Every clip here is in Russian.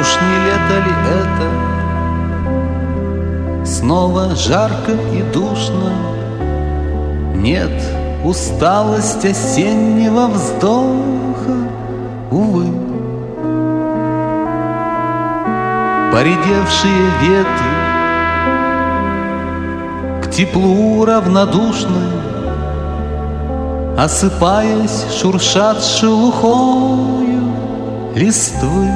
Уж не лето ли это? Снова жарко и душно. Нет, усталость осеннего вздоха, увы. Поредевшие ветви к теплу равнодушны, осыпаясь, шуршат шелухою листвы.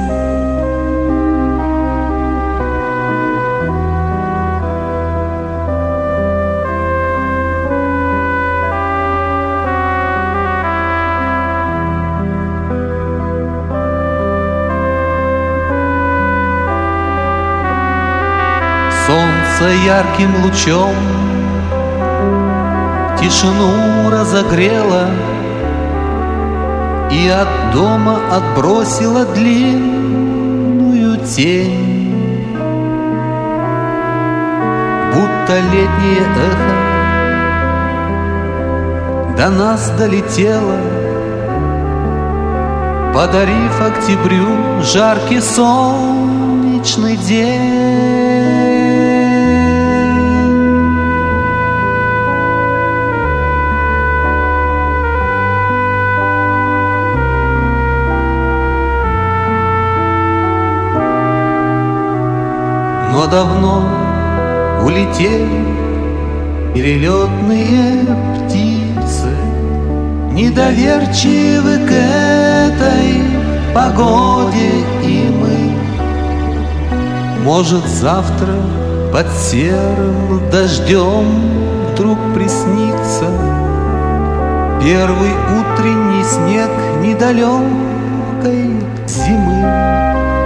Солнце ярким лучом тишину разогрело и от дома отбросило длинную тень, будто летнее эхо до нас долетело, подарив октябрю жаркий солнечный день. Но давно улетели перелетные птицы, недоверчивы к этой погоде и мы. Может, завтра под серым дождем вдруг приснится первый утренний снег недалекой зимы.